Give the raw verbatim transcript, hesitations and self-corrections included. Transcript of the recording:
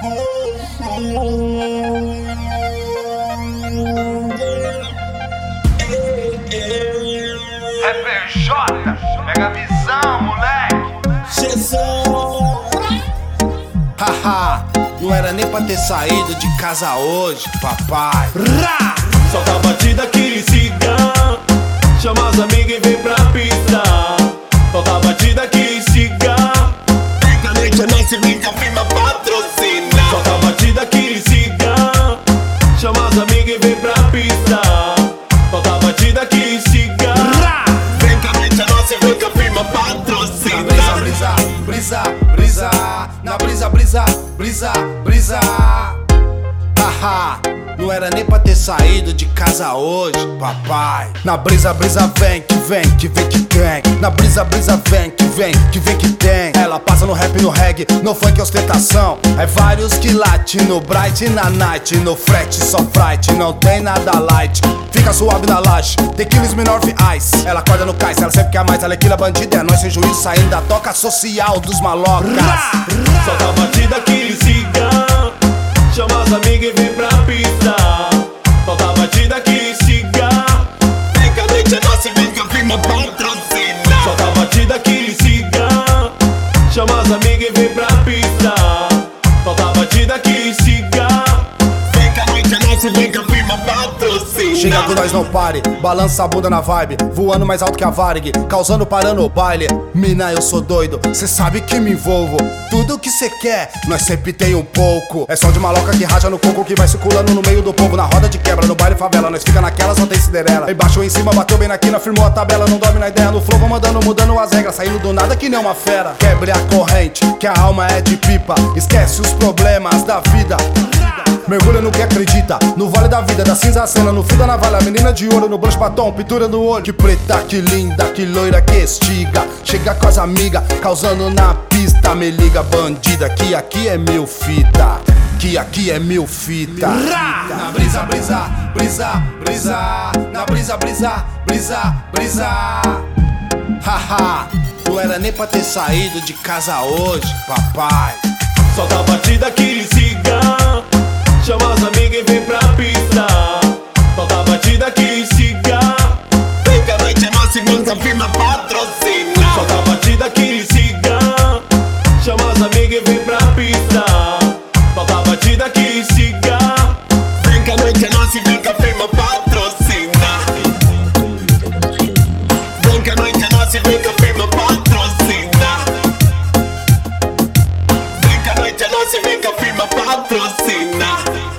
Rapper J, pega a visão, moleque. Haha, não era nem pra ter saído de casa hoje, papai. Rá! Solta a batida que siga, chama as amigas e vem pra pista. Solta a batida que siga, Vem a noite a noite, vem que a firma patrocina. solta a batida que siga, chama as amigas e vem pra pista. Solta a batida que siga, Vem que a noite a noite, vem que a firma patrocina. Na brisa, brisa, brisa, na brisa, brisa, brisa, brisa. Haha, não era nem pra ter saído de casa hoje, papai. Na brisa, brisa vem, que vem, que vem que tem. Na brisa, brisa vem, que vem, que vem que tem. Ela passa no rap, no reggae, no funk ostentação. É vários que late no bright, na night. No frete, só fright, não tem nada light. Fica suave na laje, tequila menor ice. Ela acorda no cais, ela sempre quer mais. Ela é quila bandida, é nós sem juízo saindo da toca social dos malocas. solta a batida que siga, chama as amigas e vem pra pista. Solta a batida que siga, Vem que a noite a noite, vem que a firma patrocina. solta a batida que siga, chama as amigas e vem pra pista. Solta a batida que siga, Vem que a noite a noite, vem que a firma patrocina. Chega com nós, não pare, balança a bunda na vibe. Voando mais alto que a Varig, causando parando o baile. Mina, eu sou doido, cê sabe que me envolvo. Tudo que cê quer, nós sempre tem um pouco. É som de maloca que raja no coco, que vai circulando no meio do povo. Na roda de quebra, no baile favela, nós fica naquela, só tem Cinderela. Embaixo ou em cima, bateu bem na quina, firmou a tabela. Não dorme na ideia, no flow, vou mandando, mudando as regras. Saindo do nada que nem uma fera. Quebre a corrente, que a alma é de pipa. Esquece os problemas da vida. Mergulha no que acredita, no vale da vida, da cinza a cena, no fio da navalha, menina de ouro, no blush batom, pintura no olho. Que preta, que linda, que loira, que estiga. Chega com as amigas, causando na pista. Me liga bandida, que aqui é mil fita. Que aqui é mil fita. Na brisa, brisa, brisa, brisa. Na brisa, brisa, brisa, brisa. Haha, não era nem pra ter saído de casa hoje, papai. solta a batida que siga, chama as amigas e vem pra pista. Solta a batida que siga, Vem que a noite a noite, vem que a firma patrocina. solta a batida que siga, chama as amigas e vem pra pista. Solta a batida que siga, Vem que a noite a noite, vem que a firma patrocina. Vem que a noite a noite, vem que a firma patrocina. Vem que a noite a noite, vem que a firma patrocina.